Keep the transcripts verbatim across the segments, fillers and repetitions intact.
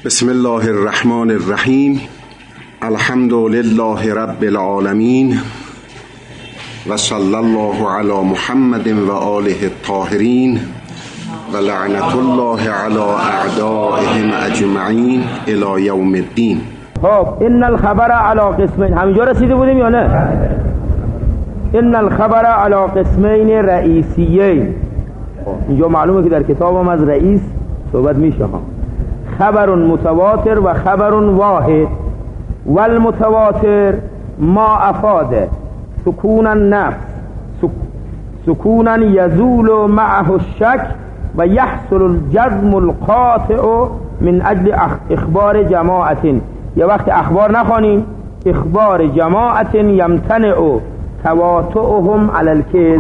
بسم الله الرحمن الرحیم. الحمد لله رب العالمین و صلی الله علی محمد و آله الطاهرین و لعنت الله علی اعدائهم اجمعین الی یوم الدین. خب ان الخبر علی قسمین، همینجا رسیده بودیم یا نه؟ ان الخبر علی قسمین رئیسیین. اینجا معلومه که در کتاب هم از رئیس صحبت میشه ها. خبر متواتر و خبر واحد. والمتواتر ما افاد سکون النفس سکونا یزول معه الشک و یحصل الجزم القاطع من اجل اخبار جماعت. یه وقت اخبار نخوانیم، اخبار جماعت یمتنع تواتعهم علی الکذب.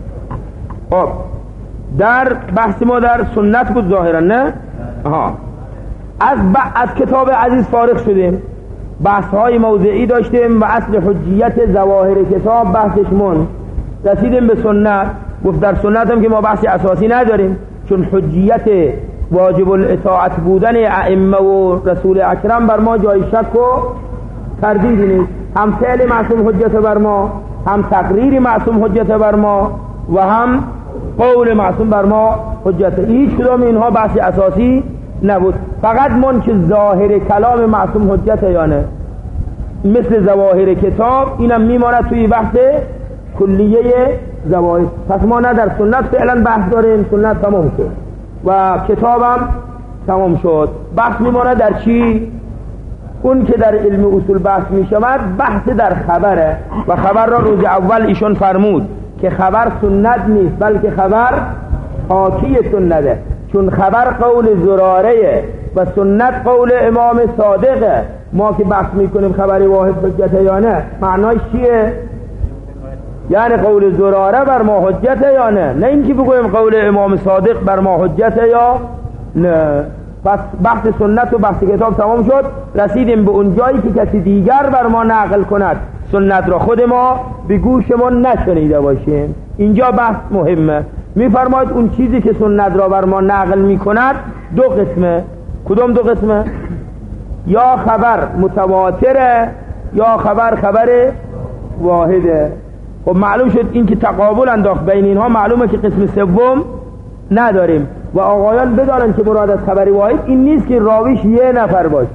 خب در بحث ما در سنت بود ظاهرا، نه؟ آها. از ب... از کتاب عزیز فارغ شدیم، بحث های موضعی داشتیم و اصل حجیت ظواهر کتاب بحثش من رسیدیم به سنت. گفت در سنت هم که ما بحث اساسی نداریم، چون حجیت واجب الاطاعت بودن ائمه و رسول اکرم بر ما جای شک و تردید نیست. هم فعل معصوم حجت بر ما، هم تقریر معصوم حجت بر ما و هم قول معصوم بر ما حجت. هیچ کدام اینها بحث اساسی نبود، فقط من که ظاهر کلام معصوم حجت یا نه، مثل ظواهر کتاب اینم میماند توی بحث کلیه ظواهر. پس ما نه در سنت فعلا بحث داریم، سنت تمام شد و کتابم تمام شد. بحث میماند در چی؟ اون که در علم اصول بحث میشود بحث در خبره و خبر را روز اول ایشون فرمود که خبر سنت نیست بلکه خبر حاکی سنته، چون خبر قول زراره و سنت قول امام صادقه. ما که بحث میکنیم خبری واحد حجت یا نه، معناش چیه؟ یعنی قول زراره بر ما حجت یا نه، نه اینکه بگویم قول امام صادق بر ما حجت یا نه. پس بحث سنت و بحث کتاب تمام شد، رسیدیم به اون جایی که کسی دیگر بر ما نقل کند سنت را خود ما به گوشمون نشنیده باشیم. اینجا بحث مهمه. میفرماید اون چیزی که سنت را بر ما نقل میکند دو قسمه. کدوم دو قسمه؟ یا خبر متواتره یا خبر خبر واحده. خب معلوم شد این که تقابل انداخت بین اینها، معلومه که قسم سوم نداریم و آقایان بدانن که مراد از خبر واحد این نیست که راویش یه نفر باشه،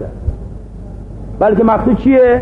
بلکه مقصود چیه؟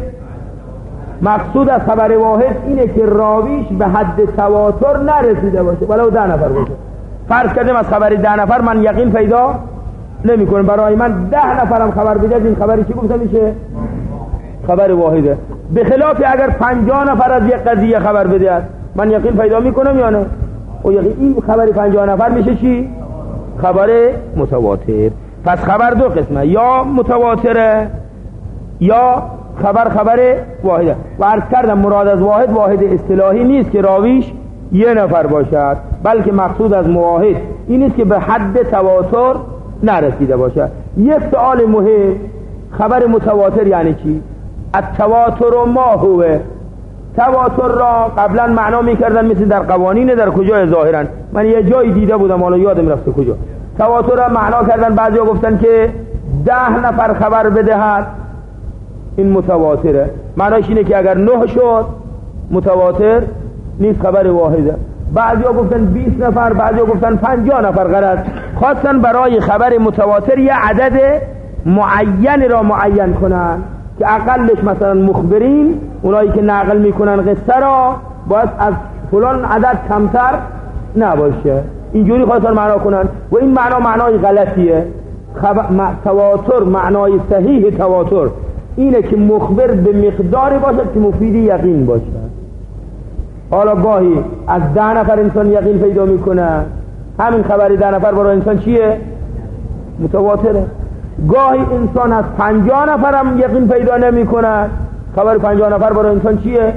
مقصود از خبر واحد اینه که راویش به حد تواتر نرسیده باشه، ولو ده نفر باشه. فرض کردیم از خبر ده نفر من یقین پیدا نمی کنم، برای من ده نفرم خبر بده این خبری چی گفته میشه؟ خبر واحده. به خلاف اگر پنجاه نفر از یک قضیه خبر بده من یقین پیدا میکنم یا نه؟ او یقین این خبر پنجاه نفر میشه چی؟ خبر متواتر. پس خبر دو قسمه، یا متواتره یا خبر خبر واحده. و عرض کردم مراد از واحد واحد اصطلاحی نیست که راویش یه نفر باشد، بلکه مقصود از مواحد این نیست که به حد تواتر نرسیده باشد. یک سوال مهم، خبر متواتر یعنی چی؟ التواتر ما هو. تواتر را قبلا معنا میکردن مثل در قوانین، در کجا ظاهرا من یه جایی دیده بودم حالا یادم رفته کجا. تواتر را معنا کردن، بعضیا گفتن که ده نفر خبر بدهد این متواتره. معناش اینه که اگر نه شد متواتر نیست، خبر واحده. بعضیا گفتن بیست نفر، بعضیا گفتن پنجاه نفر. غرض خواستن برای خبر متواتر یه عدد معین را معین کنن که اقلش مثلا مخبرین، اونایی که نقل میکنن قصه را، باید از فلان عدد کمتر نباشه. اینجوری خواستن معنا کنن و این معنا معنای غلطیه. خبر تواتر معنای صحیح تواتر اینه که مخبر به مقداری باشد که مفید یقین باشد. حالا گاهی از ده نفر انسان یقین پیدا میکنه، همین خبری ده نفر برای انسان چیه؟ متواتره. گاهی انسان از پنجاه نفر هم یقین پیدا نمیکنه، خبر پنجاه نفر برای انسان چیه؟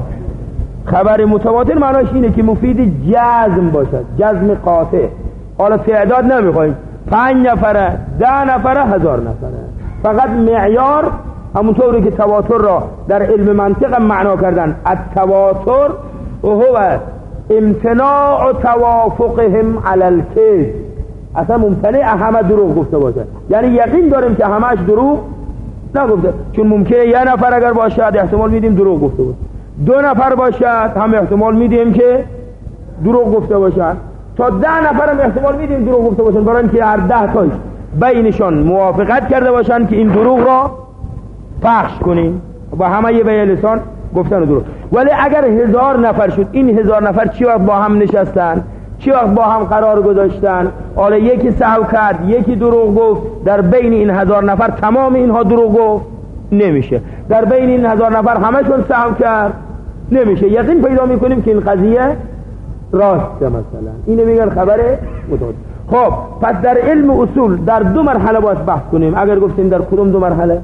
خبر متواتر معناش اینه که مفید جزم باشد، جزم قاطع. حالا تعداد نمیخوایم، پنج نفره، ده نفره، هزار نفره. فقط معیار همونطوری که تواتر را در علم منطق معنا کردن، التواتر هو امتناع توافقهم علی الکذب. اصلا ممکنه همه دروغ گفته باشه، یعنی یقین داریم که همهش دروغ نگفته، چون ممکنه یه نفر اگر باشد احتمال میدیم دروغ گفته باشه، دو نفر باشد هم احتمال میدیم که دروغ گفته باشن، تا ده نفر هم احتمال میدیم دروغ گفته باشن، برای اینکه هر ده تاش بینشان موافقت کرده باشن که این دروغ را پخش کنیم با همه یه به لسان گفتن دروغ. ولی اگر هزار نفر شد، این هزار نفر چی وقت با هم نشستن، چی وقت با هم قرار گذاشتن، حالا یکی سهو کرد یکی دروغ گفت، در بین این هزار نفر تمام اینها دروغ گفت نمیشه، در بین این هزار نفر همشون سهو کرد نمیشه، یقین پیدا میکنیم که این قضیه راسته. مثلا اینو میگن خبر متواتر. خب پس در علم اصول در دو مرحله باید بحث کنیم. اگر گفتیم در کدوم دو مرحله؟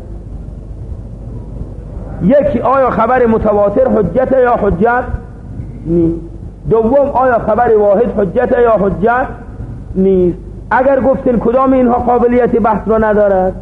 یکی آیا خبر متواتر حجت یا حجت نیست، دوم آیا خبر واحد حجت یا حجت نیست. اگر گفتین کدام اینها قابلیت بحث را ندارد،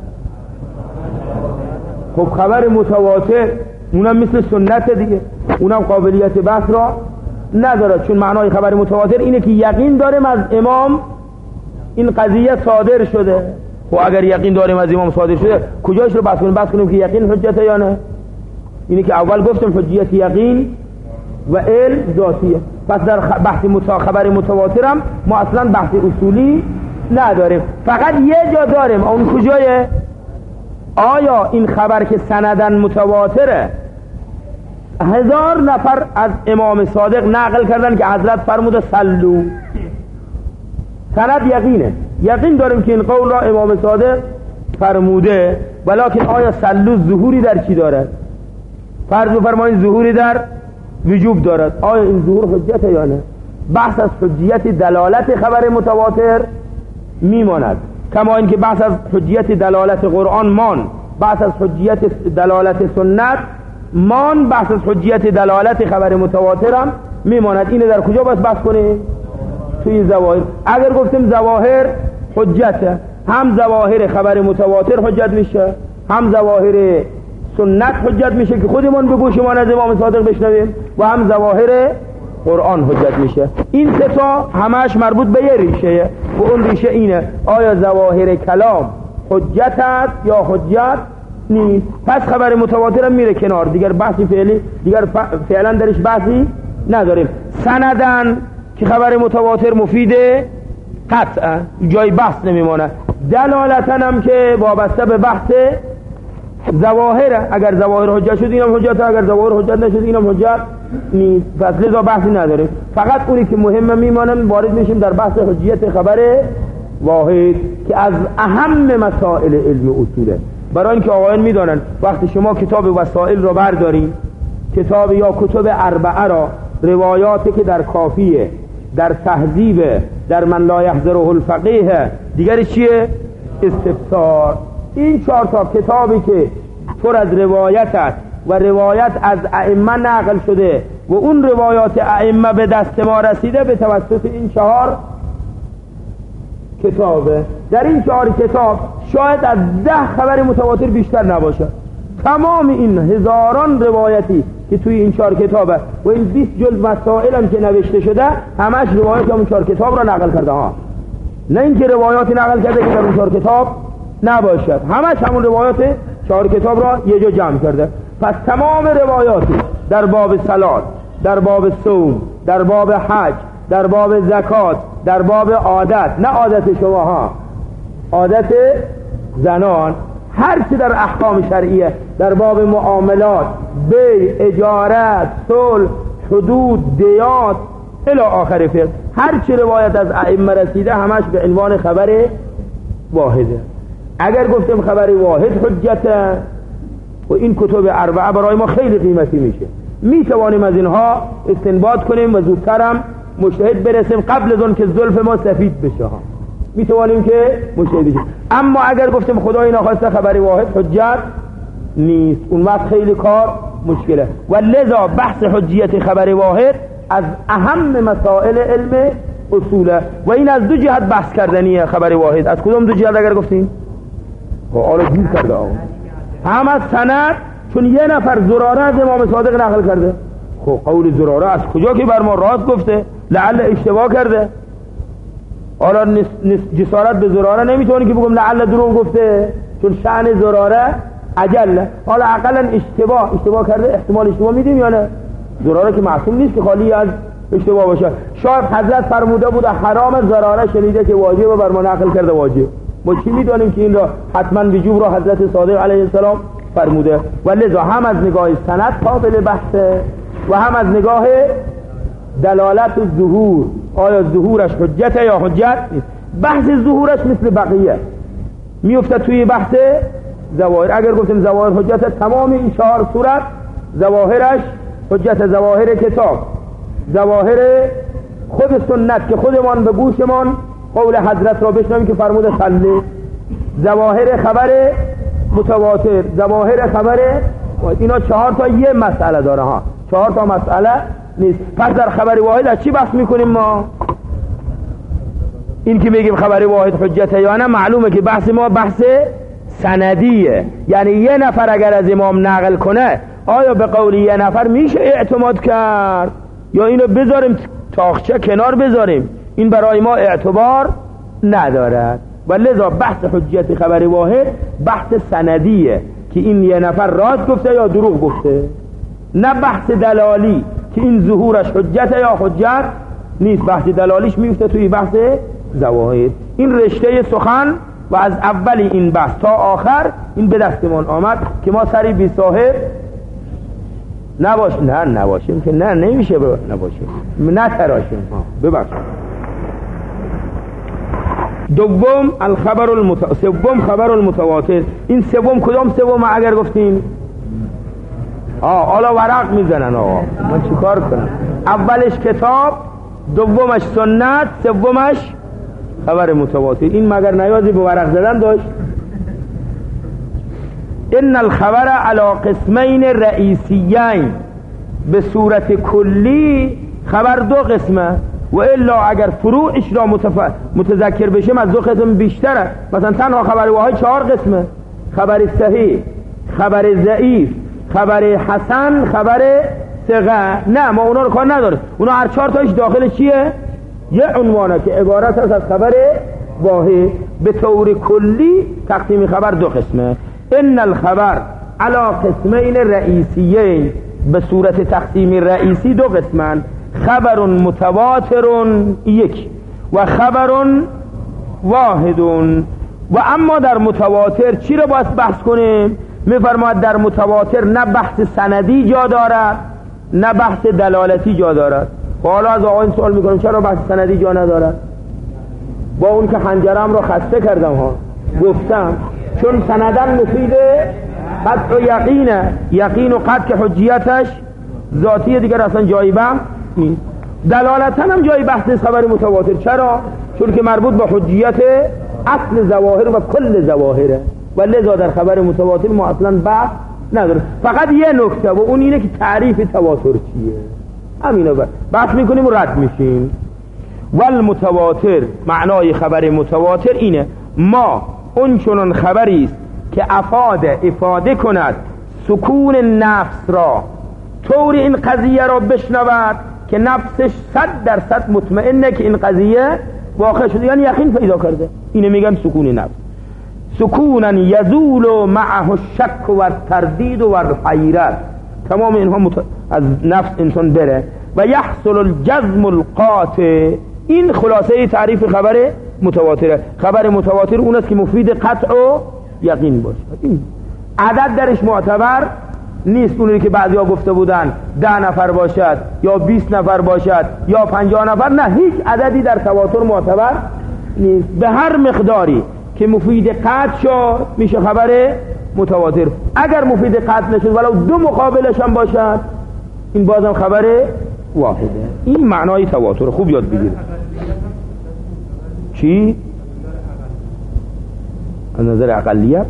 خب خبر متواتر اونم مثل سنت دیگه، اونم قابلیت بحث را ندارد، چون معنای خبر متواتر اینه که یقین داریم از امام این قضیه صادر شده. خب اگر یقین داریم از امام صادر شده کجاش رو بحث کنیم؟ بحث کنیم که یقین حجته یا نه؟ اینه که اول گفتم حجیت یقین و علم ذاتیه. پس در بحث متا خبر متواتر هم ما اصلا بحث اصولی نداریم، فقط یه جا داریم. اون کجایه؟ آیا این خبر که سندن متواتره هزار نفر از امام صادق نقل کردن که حضرت فرموده صلو، سند یقینه، یقین داریم که این قول را امام صادق فرموده، ولکن آیا صلو ظهوری در چی دارد؟ فرض فرمایید ظهوری در وجوب دارد، آیا این ظهور حجت یا نه؟ بحث از حجیت دلالت خبر متواتر میماند، کما اینکه بحث از حجیت دلالت قرآن مان، بحث از حجیت دلالت سنت مان، بحث از حجیت دلالت خبر متواتر هم میماند. اینه در کجا باید بحث کنیم؟ توی ظواهر. اگر گفتیم ظواهر حجت، هم ظواهر خبر متواتر حجت میشه، هم ظواهر سنت حجت میشه که خودمون به گوشمان از امام صادق بشنویم، و هم ظواهر قرآن حجت میشه. این سه تا همش مربوط به یه ریشه و اون ریشه اینه آیا ظواهر کلام حجت است یا حجت نیست. پس خبر متواتر هم میره کنار، دیگر بحثی فعلی دیگر فعلا درش بحثی نداریم. سندن که خبر متواتر مفیده قطعا جای بحث نمیمانه، دلالتن هم که وابسته به بحث ظواهره، اگر ظواهر حجت شد اینم حجت، اگر ظواهر حجت نشد اینم حجت نیست. پس لذا بحثی نداریم، فقط اونی که مهمه میمانن وارد میشیم در بحث حجیت خبر واحد که از اهم مسائل علم اصوله. برای اینکه آقایان میدانن وقتی شما کتاب وسائل رو بردارید، کتاب یا کتب اربعه را، روایاتی که در کافیه، در تهذیب، در من لا یحضره الفقیه، دیگر چیه؟ استفسار. این چهار تا کتابی که پر از روایت است و روایت از ائمه نقل شده و اون روایات ائمه به دست ما رسیده به توسط این چهار کتابه. در این چهار کتاب شاید از ده خبر متواتر بیشتر نباشه. تمام این هزاران روایتی که توی این چهار کتابه و این بیست جلد مسائل هم که نوشته شده همش روایات همون چهار کتاب را نقل کرده ها، نه اینکه روایاتی نقل کرده که در اون چهار کتاب نباشد، همش همون روایات چهار کتاب را یه جا جمع کرده. پس تمام روایاتی در باب صلات، در باب صوم، در باب حج، در باب زکات، در باب عادت، نه عادت شما ها، عادت زنان، هر چی در احکام شرعیه، در باب معاملات، بیع، اجارت، صلح، حدود، دیات الی آخر فقه، هر چی روایت از ائمه رسیده همش به عنوان خبر واحده. اگر گفتیم خبر واحد حجته و این کتب اربعه برای ما خیلی قیمتی میشه، میتوانیم از اینها استنباط کنیم و زودتر هم مجتهد برسیم قبل از اون که زلف ما سفید بشه ها، میتوانیم که مجتهد بشیم. اما اگر گفتیم خدای ناخواسته خبر واحد حجت نیست، اون وقت خیلی کار مشکله. و لذا بحث حجیت خبر واحد از اهم مسائل علم اصوله و این از دو جهت بحث کردنیه. خبر واحد از کدوم دو جهت اگر گفتیم؟ آره گیر کرده آقا، هم از سند، چون یه نفر زراره از امام صادق نقل کرده. خب قول زراره از کجا که بر ما راست گفته؟ لعل اشتباه کرده. حالا جسارت به زراره نمیتونی که بگم لعل دروغ گفته، چون شأن زراره عجل. حالا عقلا اشتباه اشتباه کرده، احتمال اشتباه میدیم یا نه؟ زراره که معصوم نیست که خالی از اشتباه باشه. شاید حضرت فرموده بوده حرام، زراره شنیده که واجب و بر ما نقل کرده واجب. ما چی میدانیم که این را حتما وجوب را حضرت صادق علیه السلام فرموده؟ و لذا هم از نگاه سند قابل بحثه و هم از نگاه دلالت ظهور، آیا ظهورش حجت یا حجت نیست. بحث ظهورش مثل بقیه میفته توی بحث ظواهر. اگر گفتیم ظواهر حجت، تمام این چهار صورت ظواهرش حجت. ظواهر کتاب، ظواهر خود سنت که خودمان به گوشمان قول حضرت را بشنویم که فرموده صلی، ظواهر خبر متواتر، ظواهر خبر، اینا چهار تا یه مسئله داره ها، چهار تا مسئله نیست. پس در خبر واحد از چی بحث میکنیم ما؟ این که میگیم خبر واحد حجته یا نه، معلومه که بحث ما بحث سندیه. یعنی یه نفر اگر از امام نقل کنه، آیا به قول یه نفر میشه اعتماد کرد یا اینو بذاریم تاخچه کنار بذاریم؟ این برای ما اعتبار ندارد. و لذا بحث حجت خبر واحد بحث سندیه که این یه نفر راست گفته یا دروغ گفته، نه بحث دلالی که این ظهورش حجت یا حجت نیست. بحث دلالیش میفته توی بحث ظواهر. این رشته سخن و از اول این بحث تا آخر این به دستمان آمد که ما سری بی صاحب نباشیم. نه نباشیم که نه نمیشه نباشیم، نه تراشیم. ببخشید. دوم الخبر المت... سوم خبر المتواتر. این سوم کدام سوم اگر گفتیم؟ آه حالا ورق میزنن آقا، من چیکار کنم؟ اولش کتاب، دومش سنت، سومش خبر متواتر. این مگر نیازی به ورق زدن داشت؟ ان الخبر علی قسمین رئیسیین، به صورت کلی خبر دو قسمه و الا اگر فروعش را متف... متذکر بشیم از دو قسم بیشتره. مثلا تنها خبر واحد چهار قسمه: خبر صحیح، خبر ضعیف، خبر حسن، خبر ثقه. نه ما اونا رو کار نداره، اونا هر چهار تاش داخل چیه؟ یه عنوانه که عبارت است از خبر واحد. به طور کلی تقسیم خبر دو قسمه. ان الخبر علی قسمین رئیسیین، به صورت تقسیم رئیسی دو قسمن: خبر متواتر یک و خبر واحد. و اما در متواتر چی رو باید بحث کنیم؟ میفرماید در متواتر نه بحث سندی جا دارد نه بحث دلالتی جا دارد. حالا از آقایان سوال میکنم چرا بحث سندی جا ندارد؟ با اون که خنجرم رو خسته کردم ها، گفتم چون سندن مفید قطع و یقینه. یقین و قطع که حجیتش ذاتیه دیگر اصلا جایی بحث نیست. دلالتا هم جایی بحث نیست خبر متواتر. چرا؟ چون که مربوط به حجیت اصل ظواهر و کل ظواهره و لذا در خبر متواتر ما اصلا بحث نداره. فقط یه نکته و اون اینه که تعریف تواتر چیه. همینو بحث میکنیم و رد میشیم. والمتواتر، معنای خبر متواتر اینه: ما اون چنان خبری است که افاده افاده کند سکون نفس را، طور این قضیه را بشنود که نفسش صد درصد مطمئنه که این قضیه واقع شده، یعنی یقین پیدا کرده. اینه میگن سکون نفس. سکونا یزول معه الشک و التردید و الحیرت، تمام اینها مت... از نفس انسان بره. و یحصل الجزم القاطع، این خلاصه تعریف خبر متواتره. خبر متواتر اون است که مفید قطع و یقین باشه. این عدد درش معتبر نیست. اونی که بعضیا گفته بودن ده نفر باشد یا بیست نفر باشد یا پنجاه نفر، نه، هیچ عددی در تواتر معتبر نیست. به هر مقداری که مفید قطع شد میشه خبر متواتر. اگر مفید قطع نشد ولو دو مقابلش هم باشد این بازم خبر واحده. این معنای تواتر. خوب یاد بگیرید. چی؟ از نظر اقلیت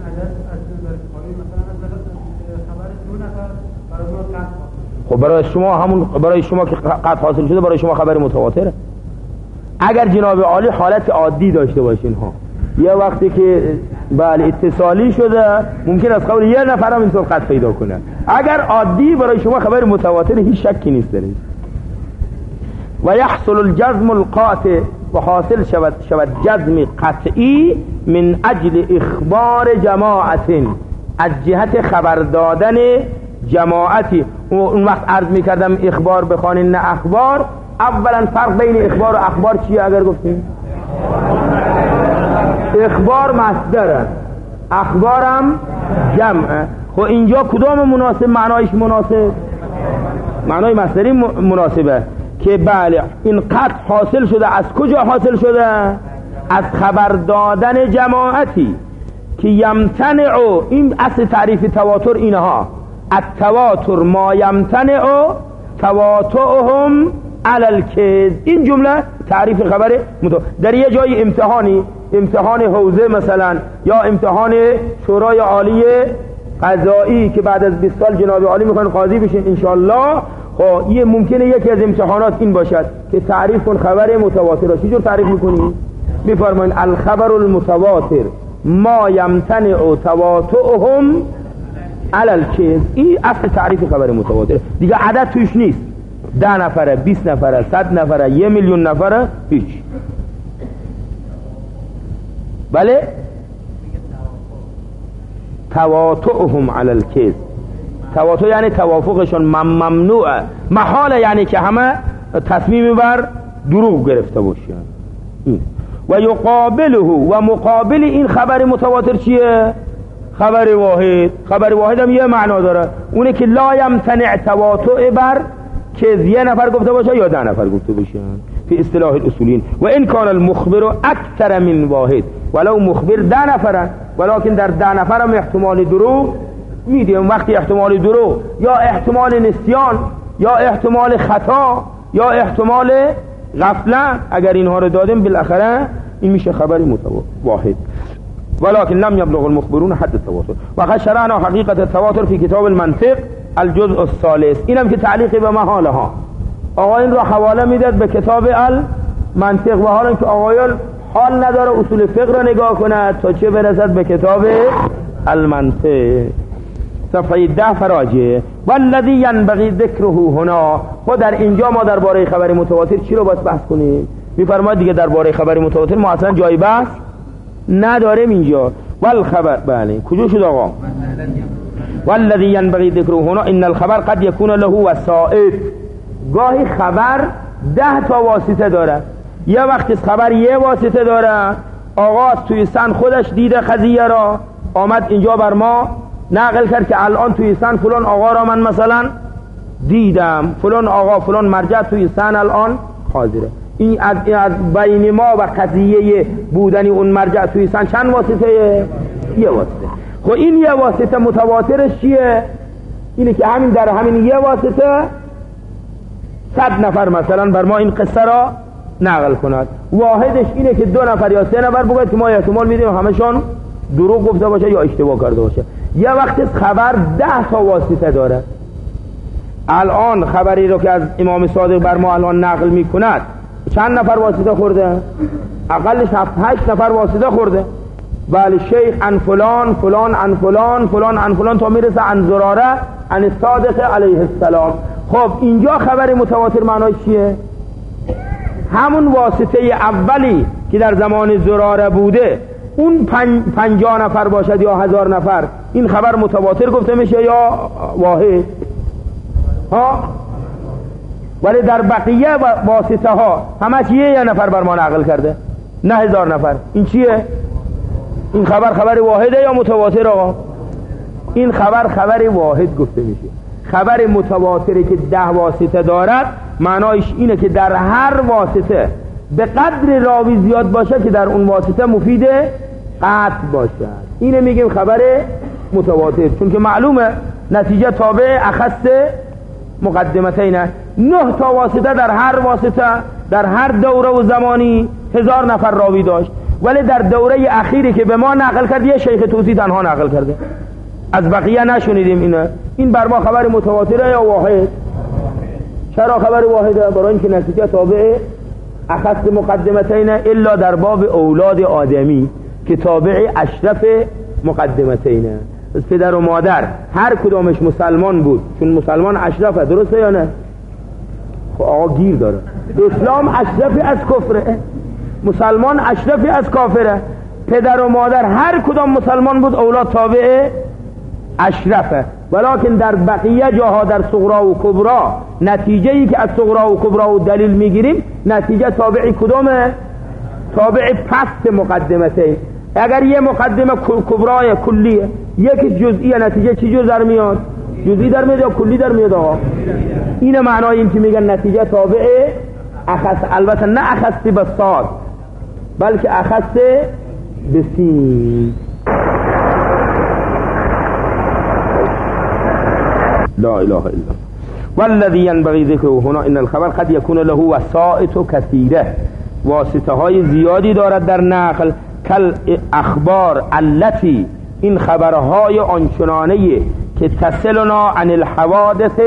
خب برای شما همون برای شما که قطع حاصل شده برای شما خبر متواتره. اگر جناب عالی حالت عادی داشته باشین ها، یه وقتی که بله اتصالی شده ممکن است قول یه نفر هم اینطور قطع پیدا کنه. اگر عادی برای شما خبر متواتر هیچ شکی نیست درش. و یحصل الجزم القاطع، و حاصل شود شود جزم قطعی من اجل اخبار جماعت، از جهت خبر دادن جماعتی. اون وقت عرض میکردم اخبار بخوانین نه اخبار. اولا فرق بین اخبار و اخبار چیه اگر گفتیم؟ اخبار مصدره، اخبارم جمعه. خب اینجا کدام مناسب؟ معنایش مناسب معنای مصدری مناسبه که بله این قطع حاصل شده. از کجا حاصل شده؟ از خبر دادن جماعتی که یمتنع، این اصل تعریف تواتر اینها، التواتر ما یمتنع تواتعهم علی الکذب. این جمله تعریف خبر متواتر. در یه جای امتحانی، امتحان حوزه مثلا یا امتحان شورای عالی قضایی که بعد از بیست سال جناب عالی میخوان قاضی بشین انشالله، خب یه ممکنه یکی از امتحانات این باشد که تعریف کن خبر متواتر را. چجور تعریف میکنی؟ میفرمایید الخبر المتواتر ما یمتنع تواتعهم علی الکذب. این اصل تعریف خبر متواتر. دیگه عدد توش نیست، ده نفره، بیست نفره، صد نفره، یه میلیون نفره، هیچ. بله تواتعهم علی الکذب. تواتع یعنی توافقشون ممنوعه، محاله، یعنی که همه تصمیم بر دروغ گرفته باشن. و یقابله، و مقابل این خبر متواتر چیه؟ خبر واحد. خبر واحد هم یه معنا داره، اونه که لا یمتنع تواتع بر که یه نفر گفته باشه یا ده نفر گفته باشن فی اصطلاح الاصولین. و این کان المخبر اکثر من واحد، ولو مخبر ده نفره، ولکن در ده نفر هم احتمال دروغ میدیم. وقتی احتمال دروغ یا احتمال نسیان یا احتمال خطا یا احتمال غفلت اگر اینها رو دادیم بالاخره این میشه خبری متواتر واحد. ولكن لم يبلغ المخبرون حد التواتر. وقد شرعنا حقيقة التواتر في كتاب المنطق الجزء الثالث. اینم که تعلیق به محاله ها آقایان را حواله میداد به کتاب المنطق، و حالا که آقایان حال نداره اصول فقه را نگاه کند تا چه برسد به کتاب المنطق. صفحه ده فراجه. والذی ینبغی ذکره هنا. خود در اینجا ما درباره خبر متواتر چی رو باید بحث کنیم؟ میفرماید دیگه درباره خبر متواتر ما اصلا جای بحث نداریم اینجا. والخبر، بله کجا شد آقا؟ والذی ینبغی ذکره هنا ان الخبر قد یکون له وسائط. گاهی خبر ده تا واسطه داره. یه وقتی خبر یه واسطه داره، آقا توی سن خودش دیده قضیه را، آمد اینجا بر ما نقل کرد که الان توی سن فلان آقا را من مثلا دیدم، فلان آقا فلان مرجع توی سن الان حاضره. این از, از بین ما و قضیه بودنی اون مرجع توی سن چند واسطه؟ یه واسطه. خب این یه واسطه متواترش چیه؟ اینه که همین در همین یه واسطه صد نفر مثلا بر ما این قصه را نقل کند. واحدش اینه که دو نفر یا سه نفر بگوید که ما احتمال میدیم همشون دروغ گفته باشه یا اشتباه کرده باشه. یه وقت خبر ده تا واسطه داره. الان خبری رو که از امام صادق بر ما الان نقل میکند چند نفر واسطه خورده؟ اقلش هفت هشت نفر واسطه خورده. بله شیخ عن فلان فلان عن فلان فلان عن فلان تا میرسه عن زراره عن صادق علیه السلام. خب اینجا خبر متواتر معنای چیه؟ همون واسطه اولی که در زمان زراره بوده اون پنج پنجاه نفر باشد یا هزار نفر، این خبر متواتر گفته میشه یا واحد؟ ها؟ ولی در بقیه واسطه ها همش یه یه نفر بر ما نقل کرده، نه هزار نفر. این چیه؟ این خبر خبر واحده یا متواتر آقا؟ این خبر خبر واحد گفته میشه. خبر متواتری که ده واسطه دارد معنایش اینه که در هر واسطه به قدر راوی زیاد باشه که در اون واسطه مفید قطع باشد. اینه میگیم خبر متواتر، چون که معلومه نتیجه تابع اخص مقدمتین. نه تا واسطه در هر واسطه در هر دوره و زمانی هزار نفر راوی داشت، ولی در دوره اخیری که به ما نقل کرد یه شیخ توسی تنها نقل کرده، از بقیه نشونیدیم. اینه این بر ما خبر متواتره یا واحد؟ چرا خبر واحده؟ برای اینکه نتیجه تابع اخص مقدمتین الا در باب اولاد آدمی که تابع اشرف مقدمتینه. از پدر و مادر هر کدامش مسلمان بود، چون مسلمان اشرفه، درسته یا نه؟ خب آقا گیر داره. اسلام اشرف از کفره. مسلمان اشرفی از کافره. پدر و مادر هر کدام مسلمان بود، اولاد تابع اشرفه. ولکن در بقیه جاها در صغرا و کبرا نتیجه ای که از صغرا و کبرا و دلیل میگیریم نتیجه تابع کدامه؟ تابع پست مقدمته. اگر یه مقدمه کبرای کلیه یکی جزئی، نتیجه چی جز در میاد؟ جزئی در میاد یا کلی در میاد؟ آقا این معنای این که میگن نتیجه تابع اخص، البته نه اخص به صاد بلکه اخص به سین. لا اله الا الله. والذي ينبغي ذكره هنا ان الخبر قد يكون له وسائط كثيره، واسطه های زیادی دارد در نقل. کل اخبار التي، این خبرهای آنچنانه که تصلنا عن الحوادث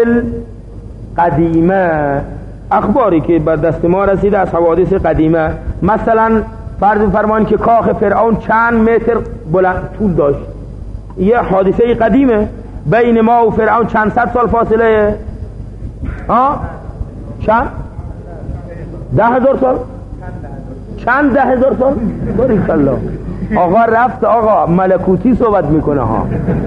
القدیمه، اخباری که بر دست ما رسیده از حوادث قدیمه. مثلا فرض فرمان که کاخ فرعون چند متر بلند طول داشت، یه حادثه قدیمه. بین ما و فرعون چند صد سال فاصله؟ ها؟ چند؟ ده هزار سال؟ چند ده هزار سال؟ باریک الله. آقا رفت، آقا ملکوتی صحبت میکنه ها.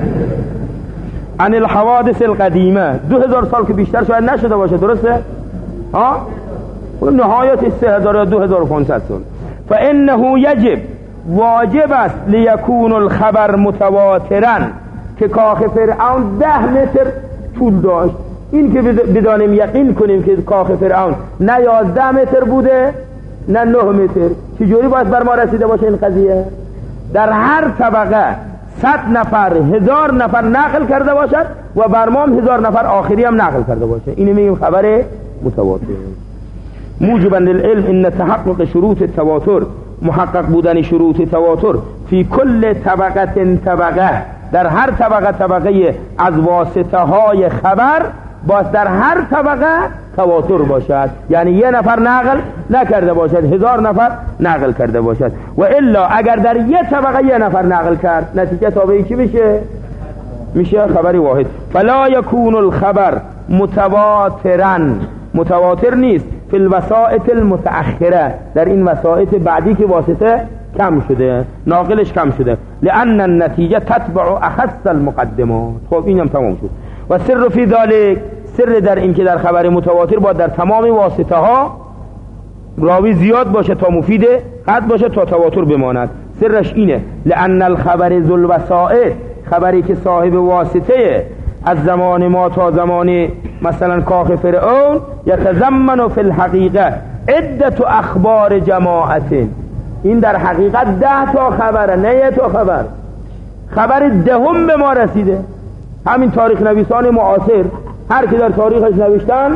عن الحوادث القدیمه، دو هزار سال که بیشتر شاید نشده باشه، درسته؟ ها؟ نهایت سه هزار یا دو هزار و پانصد سال. فانه یجب، واجب است، لیکون الخبر متواترا، که کاخ فرعون ده متر طول داشت. این که بدانیم یقین کنیم که کاخ فرعون نه یازده متر بوده نه نه متر. چجوری باید بر ما رسیده باشه این قضیه؟ در هر طبقه صد نفر هزار نفر نقل کرده باشد و بر ما هزار نفر آخری هم نقل کرده باشه. اینو میگیم خبر متواتر. موجبا للعلم ان تحقق شروط التواتر، محقق بودن شروط تواتر، فی کل طبقه طبقه، در هر طبقه طبقه از واسطه های خبر باز در هر طبقه تواتر باشد، یعنی یه نفر نقل نکرده باشد، هزار نفر نقل کرده باشد. و الا اگر در یه طبقه یه نفر نقل کرد، نتیجه تابعی چی میشه؟ میشه خبری واحد. فلا یکون الخبر متواترا، متواتر نیست فی الوسائط المتأخره، در این وسائط بعدی که واسطه کم شده، ناقلش کم شده. لأن النتیجه تتبع اخص المقدمات. خب اینم تمام شد. و سر فی ذلک، سر در این که در خبر متواتر باید در تمام واسطه ها راوی زیاد باشه تا مفید، قد باشه تا تواتر بماند. سرش اینه لأن الخبر ذو الوسائط، خبری که صاحب واسطه از زمان ما تا زمان مثلا کاخ فرعون، یتضمن فی الحقیقه عدت اخبار جماعت، این در حقیقت ده تا خبره، نه یه تا خبر. خبر دهم به ما رسیده. همین تاریخ نویسان معاصر هر کی در تاریخش نوشتن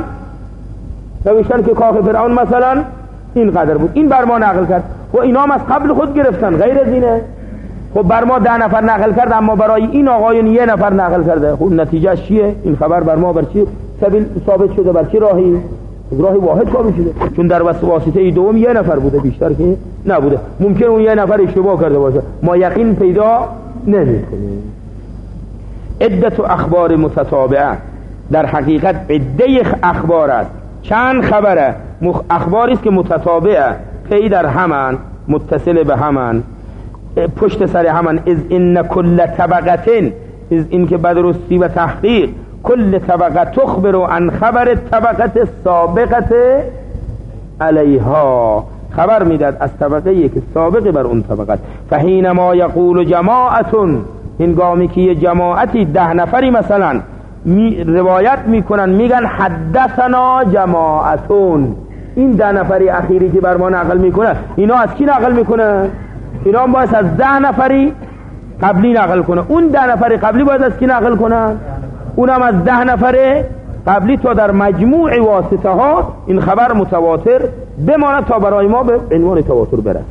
نوشتن که کاخ فرعون مثلا این قدر بود، این بر ما نقل کرد. و اینا هم از قبل خود گرفتن، غیر از اینه. خب بر ما ده نفر نقل کرد، اما برای این آقایون یه نفر نقل کرده. خب نتیجه چیه؟ این خبر بر ما بر چی سبیل ثابت شده؟ بر چی راهی؟ راهی واحد ثابت شده، چون در واسطه دوم یه نفر بوده، بیشتر که نبوده. ممکن اون یه نفر اشتباه کرده باشه، ما یقین پیدا نمی‌کنیم. عدت اخبار متتابعه، در حقیقت عده اخبار است، چند خبره، اخباری است که متتابعه، پی در همان، متصل به همان، پشت سر همان. از ان کل طبقه، از این که بدرستی و تحقیق، کل طبقه تخبر عن خبر طبقه السابقه علیها، خبر میداد از طبقه که سابقه بر اون طبقه. فحینما یقول جماعتون، هنگامی که یه جماعتی ده نفری مثلا می روایت میکنن، میگن حدثنا جماعتون، این ده نفری اخیری که بر ما نقل میکنه، اینا از کی نقل میکنه؟ اینا هم باید از ده نفری قبلی نقل کنه. اون ده نفری قبلی باید از کی نقل کنه؟ اونم از ده نفر قبلی، تا در مجموع واسطه ها این خبر متواتر بماند تا برای ما به عنوان تواتر برسه.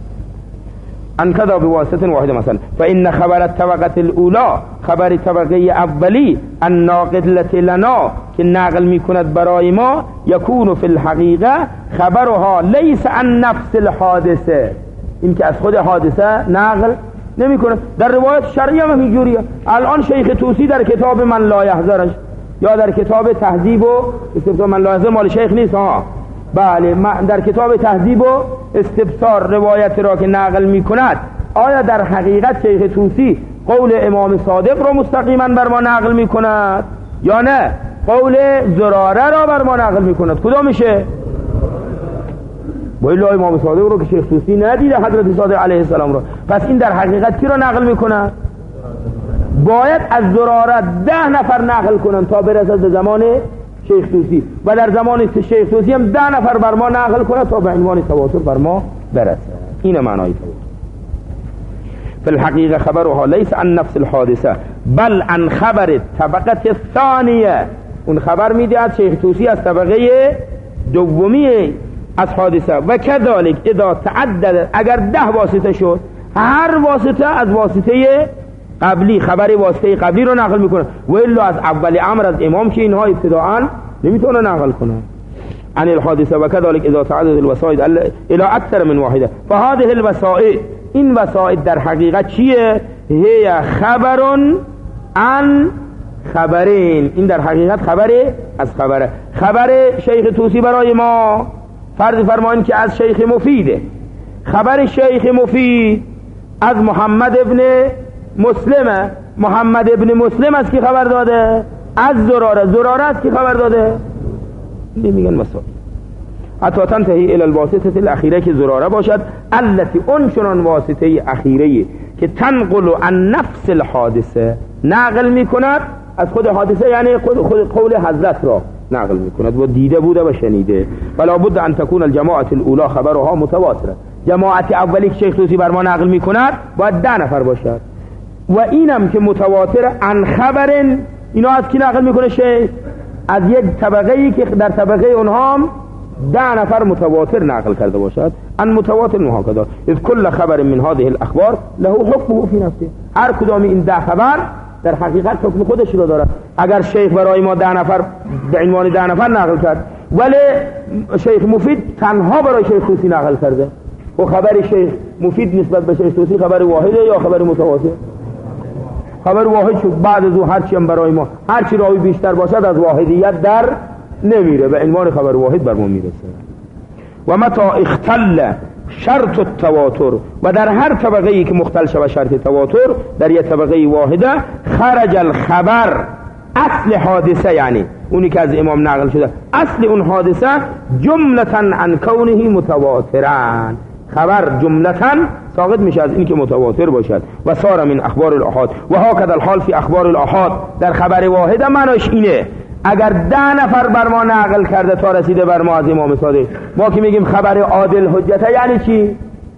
انکذا بواسطه واحده. مثلا فإن خبر الطبقه الاولى، خبر طبقه اولی، الناقلة لنا، که نقل میکند برای ما، یکون فی الحقیقه خبرها لیس عن نفس الحادثه، این که از خود حادثه نقل نمیکنه. در روایت شرعی هم اینجوریه. الان شیخ طوسی در کتاب من لا یحذرش یا در کتاب تهذیب و استفتاء من لا یحذر، مال شیخ نیست ها، بله در کتاب تهذیب و استبصار روایت را که نقل می کند آیا در حقیقت شیخ طوسی قول امام صادق را مستقیما بر ما نقل می کند یا نه قول زراره را بر ما نقل می کند؟ کدام میشه؟ با الله امام صادق رو که شیخ طوسی ندیده حضرت صادق علیه السلام را، پس این در حقیقت کی را نقل می کند؟ باید از زراره ده نفر نقل کنند تا برسد به زمان شیخ طوسی و در زمان شیخ طوسی هم ده نفر بر ما نقل کنند تا به عنوان تواتر بر ما برسد. این معنای تواتر. فی الحقیقه خبرها لیس عن نفس الحادثه بل عن خبر طبقه الثانیه. اون خبر میده از شیخ طوسی از طبقه دومی از حادثه. و کذالک اذا تعدد، اگر ده واسطه شد هر واسطه از واسطه قبلی خبر واسطه قبلی رو نقل میکنه و الا از اول امر از امام که اینها ابتداءً نمیتونه نقل کنه عن الحادثه. و كذلك اذا تعدد الوسائد الى اكثر من واحده فهذه الوسائد، این وسائد در حقیقت چیه؟ هي خبر عن خبرین، این در حقیقت خبره از خبره. خبر شیخ طوسی برای ما فرض فرمایید که از شیخ مفیده، خبر شیخ مفید از محمد ابن مسلمه، محمد ابن مسلم از کی خبر داده؟ از زراره، زراره از کی خبر داده؟ نمیگن مسائل. حتی تنتهی الى الواسطه الاخیره که زراره باشد التي اون چنان واسطه اخیره که تنقل عن نفس الحادثه، نقل میکند از خود حادثه، یعنی خود, خود قول حضرت را نقل میکند و دیده بوده و شنیده. ولا بد ان تكون الجماعه الاولى خبرها متواتره، جماعت اولی که شیخ طوسی بر ما نقل میکند باید ده نفر باشد و اینم که متواتر عن خبر، اینا از کی نقل میکنه شیخ؟ از یک طبقه ای که در طبقه اونها هم ده نفر متواتر نقل کرده باشد. ان متواتر محاکدا اذ كل خبر من هذه الاخبار له حكمه في نفسه، هر کدام این ده خبر در حقیقت حکم خودش رو دارد. اگر شیخ برای ما ده نفر به عنوان ده نفر نقل کرد ولی شیخ مفید تنها برای شیخ طوسی نقل کرده و خبر شیخ مفید نسبت به شیخ طوسی خبر واحده یا خبر متواتر؟ خبر واحد شد. بعد از او هرچی هم برای ما هرچی راوی بیشتر باشد از واحدیت در نمیره، به عنوان خبر واحد بر ما میرسه. و متى اختل شرط التواتر، و در هر طبقه ای که مختل شود شرط تواتر در یک طبقه واحده، خرج الخبر اصل حادثه، یعنی اونی که از امام نقل شده اصل اون حادثه جملتا عن کونه متواترا، خبر جملتا ساقط میشه از این که متواتر باشد. و صار من اخبار الاحاد و هكذا الحال فی اخبار الاحاد، در خبر واحده معناش اینه اگر ده نفر بر ما نقل کرده تا رسیده بر ما از امام صادق، ما که میگیم خبر عادل حجته، یعنی چی؟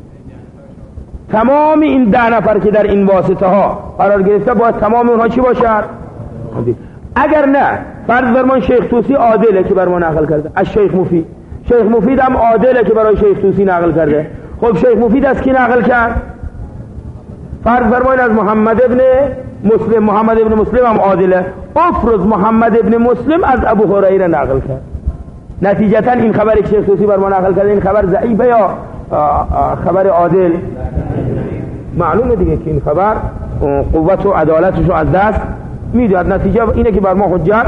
تمام این ده نفر که در این واسطه ها قرار گرفته باید تمام اونها چی باشد؟ اگر نه فرض بر ما شیخ طوسی عادله که بر ما نقل کرده از شیخ مفید، شیخ مفید هم عادله که برای شیخ طوسی نقل کرده. خب شیخ مفید از کی نقل کرد؟ فرض فرمایید از محمد ابن مسلم، محمد ابن مسلم هم عادله، افرض محمد ابن مسلم از ابو هریره نقل کرد. نتیجتا این خبری که شیخ طوسی بر ما نقل کرده این خبر ضعیفه یا خبر عادل؟ معلومه دیگه که این خبر قوت و عدالتش رو از دست میداد. نتیجه اینه که بر ما حجت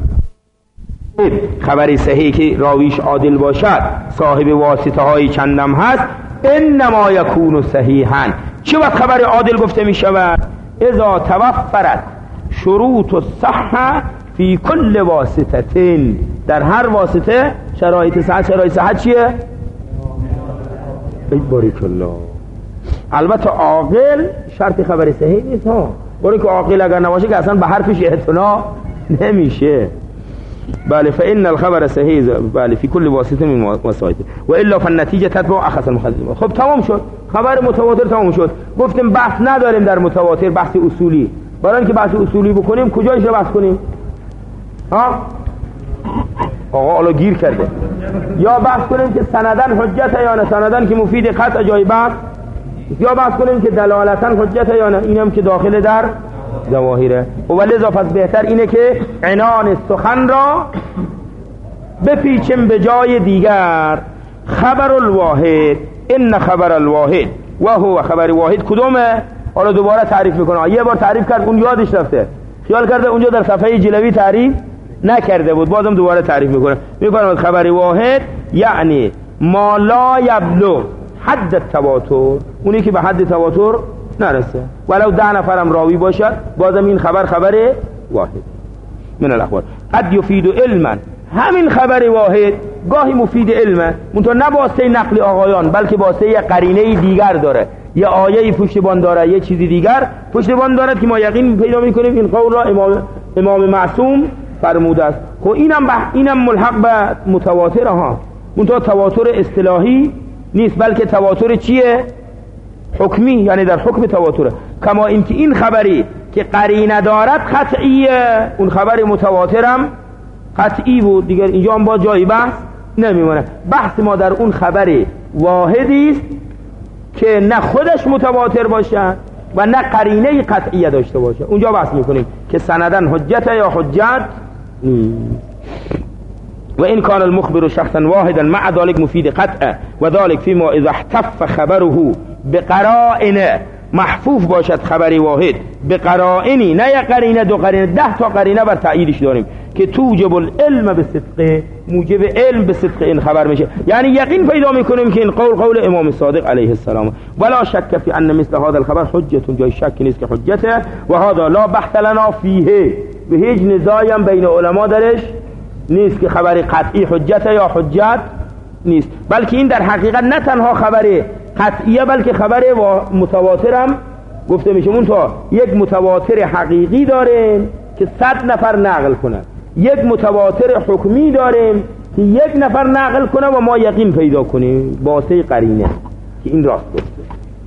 خبری صحیح که راویش عادل باشد، صاحب واسطه های چندم هست، انما یکون صحیحا. چه وقت خبر عادل گفته می شود؟ اذا توفرت شروط الصحه فی کل واسطه، در هر واسطه شرایط صحت. شرایط صحت چیه؟ بارک الله. البته عاقل شرط خبر صحیح نیست ها، برای که عاقل اگر نباشه که اصلا به حرفش اعتنا نمیشه. بله فإن الخبر صحیح بله فی کل واسطه من وسائط و الا فالنتیجه تتبع اخذ المخزن. خب تمام شد، خبر متواتر تمام شد. گفتیم بحث نداریم در متواتر، بحث اصولی. برای اینکه بحث اصولی بکنیم کجایش رو بحث کنیم؟ ها آقا حالا گیر کرده. یا بحث کنیم که سندن حجت یا نه، سندن که مفید قطع جای بحث، یا بحث کنیم که دلالتا حجت یا نه، اینم که داخل در ظواهره. و ولذا پس بهتر اینه که عنان سخن را بپیچیم به جای دیگر. خبر الواحد، ان خبر الواحد و هو خبر واحد کدومه؟ حالا دوباره تعریف میکنه. یه بار تعریف کرد اون یادش رفته، خیال کرده اونجا در صفحه جلوی تعریف نکرده بود. بازم دوباره تعریف میکنه، میفرماید خبر واحد یعنی ما لا یبلغ حد التواتر، اونی که به حد تواتر نرسه، ولو ده نفرم راوی باشد بازم این خبر خبر واحد من الاخبار. قد یفید علما، همین خبر واحد گاهی مفید علمه، منتها نه واسطه نقل آقایان بلکه واسطه یه قرینه دیگر داره، یه آیه پشتیبان داره، یه چیزی دیگر پشتیبان داره که ما یقین پیدا میکنیم این قول را امام امام معصوم فرموده است. خب اینم بح... اینم ملحق به متواتر ها، منتها تواتر اصطلاحی نیست بلکه تواتر چیه؟ حکمی، یعنی در حکم تواتره. کما اینکه این خبری که قرینه دارد قطعیه، اون خبر متواترم قطعی بود دیگر، اینجا هم با جای بحث نمیمونه. بحث ما در اون خبر واحدی است که نه خودش متواتر باشه و نه قرینه قطعیه داشته باشه، اونجا بحث میکنیم که سندن حجت یا حجت و این کان المخبر شخصا واحدا مع ذلك مفید قطع و ذلك فيما اذا احتف خبره بقرائن، محفوف باشد خبری واحد به قرائنی، نه یک قرینه دو قرینه، ده تا قرینه بر تأییدش داریم که توجب العلم به صدق، موجب علم به صدق این خبر میشه، یعنی یقین پیدا میکنیم که این قول قول امام صادق علیه السلام. ولا شک فی ان مثل هذا الخبر حجت، جای شک نیست که حجته، و هذا لا بحث لنا فیه، به هیچ نزاعی هم بین علما درش نیست که خبر قطعی حجت یا حجت نیست، بلکه این در حقیقت نه تنها خبر قطعیه بلکه خبر متواتر هم گفته میشه. اون تا یک متواتر حقیقی داریم که صد نفر نقل کنه، یک متواتر حکمی داریم که یک نفر نقل کنه و ما یقین پیدا کنیم واسه قرینه که این راست گفته.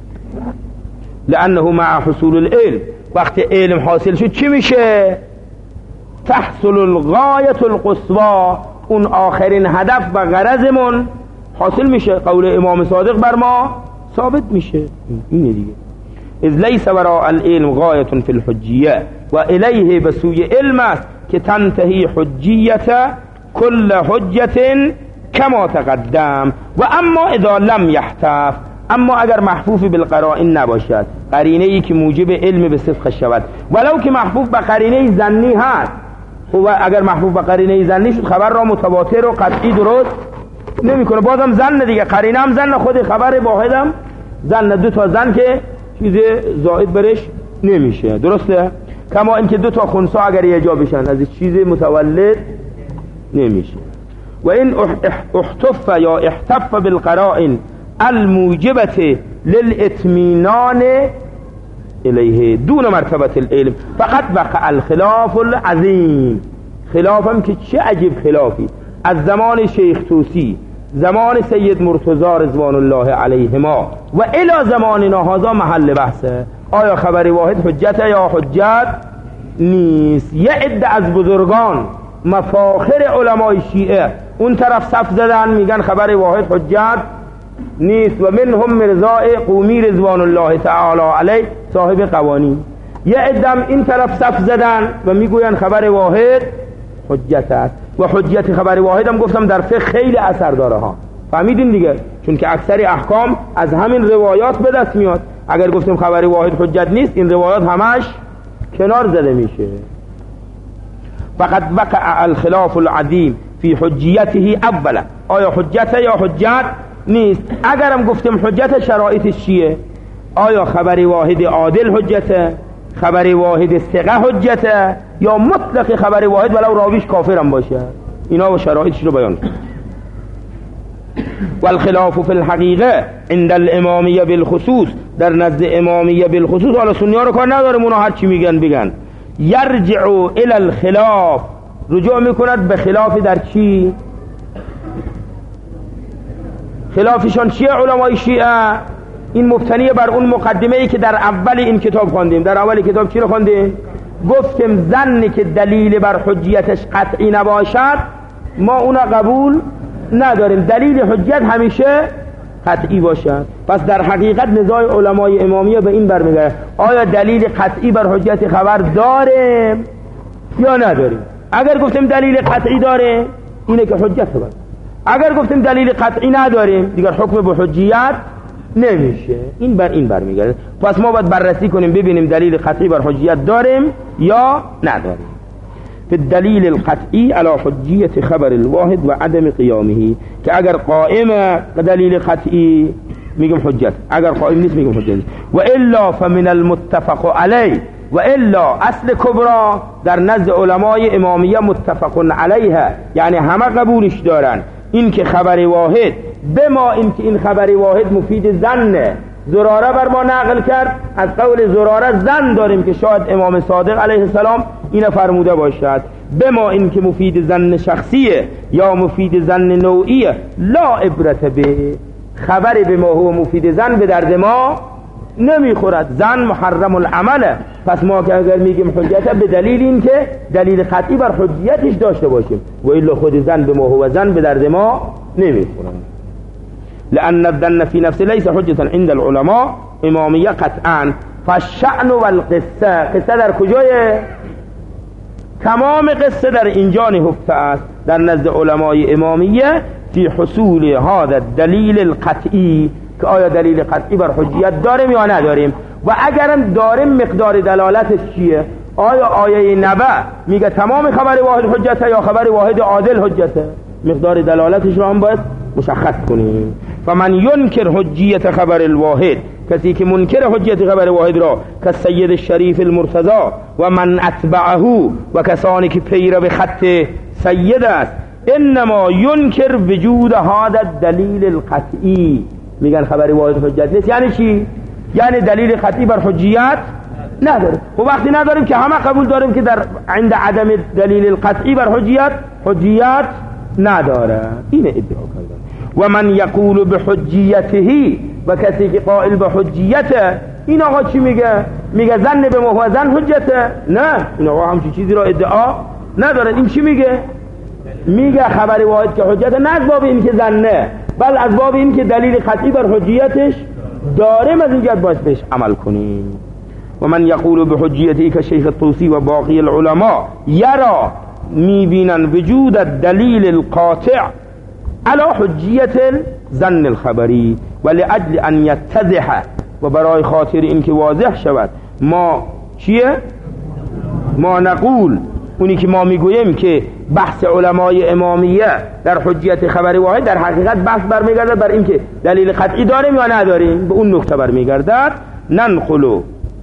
لانه مع حصول العلم، وقت علم حاصل شد چی میشه؟ تحصل الغایت القصوى، اون آخرین هدف و غرضمون حاصل میشه، قول امام صادق بر ما ثابت میشه. اینه دیگه. اذ لیس وراء العلم غایة فی الحجیه و الیه، به سوی علم است که تنتهی حجیت کل حجت کما تقدم. و اما اذا لم یحتف، اما اگر محفوف بالقرائن نباشد، قرینه ای که موجب علم به صدق شود، ولو که محفوف به قرینه ظنی هست، و اگر محفوف به قرینه ظنی شد خبر را متواتر و قطعی درست نمیکنه، بازم ظن دیگه، قرینه هم ظن، خود خبر واحدم ظن، دو تا ظن که چیز زائد برش نمیشه، درسته؟ کما اینکه دو تا خنثی اگر یه جا بشن از چیز متولد نمیشه. و این احتف یا احتف بالقرائن الموجبه للاطمینان الیه دون مرتبه العلم فقط وقع الخلاف العظیم. خلافم که چه عجیب خلافی، از زمان شیخ طوسی، زمان سید مرتضی رضوان الله علیهما و الی زماننا هذا محل بحثه. آیا خبر واحد حجت یا حجت نیست؟ یه عده از بزرگان مفاخر علمای شیعه اون طرف صف زدن میگن خبر واحد حجت نیست، و منهم مرزا قومی رضوان الله تعالی علیه صاحب قوانین. یه عدم این طرف صف زدن و میگوین خبر واحد حجت است، و حجت خبر واحد هم گفتم در فقه خیلی اثر داره ها، فهمیدین دیگه، چون که اکثر احکام از همین روایات به دست میاد. اگر گفتیم خبر واحد حجت نیست، این روایات همش کنار زده میشه. فقط وقع الخلاف العظیم فی حجیته اولا، آیا حجت یا حجت نیست؟ اگرم گفتیم حجت، شرایطش چیه؟ آیا خبر واحد عادل حجته، خبر واحد ثقه حجته، یا مطلق خبر واحد ولو راویش کافرم باشه؟ اینا و شرایطش رو بیان کنیم. والخلاف فی الحقیقه عند الامامیه بالخصوص، در نزد امامیه بالخصوص، حالا سنی ها رو کار ندارم، اونا هر چی میگن بگن، یرجع الى الخلاف، رجوع میکند به خلاف در چی؟ خلافشان چیه علمای شیعه؟ این مبتنی بر اون مقدمه ای که در اول این کتاب خواندیم. در اول کتاب چی رو خواندیم؟ گفتیم زنی که دلیل بر حجیتش قطعی نباشد ما اون قبول نداریم، دلیل حجیت همیشه قطعی باشد. پس در حقیقت نزاع علمای امامیه به این برمیگرده، آیا دلیل قطعی بر حجیت خبر داریم یا نداریم؟ اگر گفتیم دلیل قطعی داره اینه که حجت خبر، اگر گفتیم دلیل قطعی نداریم دیگر حکم به حجیت نمیشه. این بر این برمیگرده. پس ما باید بررسی کنیم ببینیم دلیل قطعی بر حجیت داریم یا نداریم. فی الدلیل القطعی علی حجیت خبر الواحد و عدم قیامه، که اگر قائم دلیل قطعی میگم حجت، اگر قائم نیست میگم حجت. و الا فمن المتفق علیه، و الا اصل کبرا در نزد علمای امامیه متفق علیها، یعنی همه قبولش دارن، این که خبر واحد به ما این که این خبر واحد مفید ظنه. زراره بر ما نقل کرد، از قول زراره ظن داریم که شاید امام صادق علیه السلام اینو فرموده باشد. به ما این که مفید ظن شخصیه یا مفید ظن نوعیه، لا عبرت به، خبر به ما هو مفید ظن به درد ما نمیخورد. ظن محرم العمله، پس ما که اگر میگیم حجت به دلیل این که دلیل قطعی بر حجیتش داشته باشیم، و الا خود ظن به ما هو ظن به درد ما نمیخورد. لأن الظن في نفسه ليس حجة عند العلماء امامیه قطعا. فالشأن والقصه، قصه در کجایه؟ تمام قصه در اینجا نهفته است در نزد علمای امامیه فی حصول هذا الدلیل القطعی، که آیا دلیل قطعی بر حجیت داریم یا نداریم، و اگرم داریم مقدار دلالتش چیه؟ آیا آیه نبأ میگه تمام خبر واحد حجته یا خبر واحد عادل حجته؟ مقدار دلالتش رو هم باید مشخص کنیم. فمن ینکر حجیت خبر الواحد، کسی که منکر حجیت خبر واحد را که سید الشریف المرتضی و من اتبعه و کسانی که پیرو به خط سید است، انما ینکر وجود هذا الدلیل القطعی، میگن خبر واحد حجت نیست. یعنی چی؟ یعنی دلیل قطعی بر حجیت نداره. و وقتی نداریم که همه قبول داریم که در عند عدم دلیل القطعی بر حجیت حجیت نداره. این ادعا کردن. و من یقول به حجیته، و کسی که قائل به حجیته، این آقا چی میگه؟ میگه ظن به ما هو ظن حجته؟ نه، این آقا همچین چیزی را ادعا نداره. این چی میگه؟ میگه خبر واحد که حجته، نه از باب این که ظنه، بل از باب این که دلیل قطعی بر حجیتش داریم، از این جهت باید بهش عمل کنیم. و من یقول به حجیته که شیخ الطوسی و باقی العلماء یرا، میبینن وجود الدلیل القاطع علی حجیت ظن الخبری، ولأجل ان یتضح، و برای خاطر این که واضح شود ما چیه؟ ما نقول، اونی که ما میگوییم که بحث علمای امامیه در حجیت خبر واحد در حقیقت بحث برمیگردد بر این که دلیل قطعی داریم یا نداریم، به اون نکته برمیگردد. ننقلو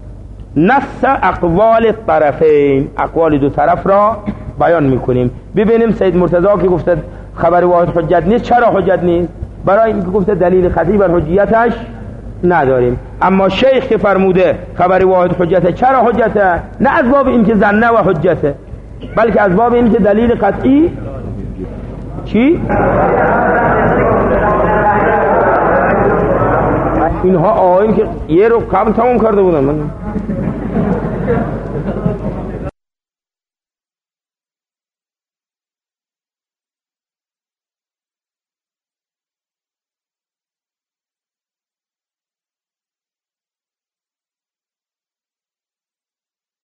نص اقوال الطرفین، اقوال دو طرف را بیان میکنیم. ببینیم سید مرتضی که گفته خبر واحد حجت نیست، چرا حجت نیست؟ برای اینکه گفته دلیل قطعی بر حجیتش نداریم. اما شیخ که فرموده خبر واحد حجته، چرا حجته؟ نه از باب اینکه ظنه و حجته، بلکه از باب اینکه دلیل قطعی چی؟ اینها آیین که یه رو قبل تمام کرده بودم من.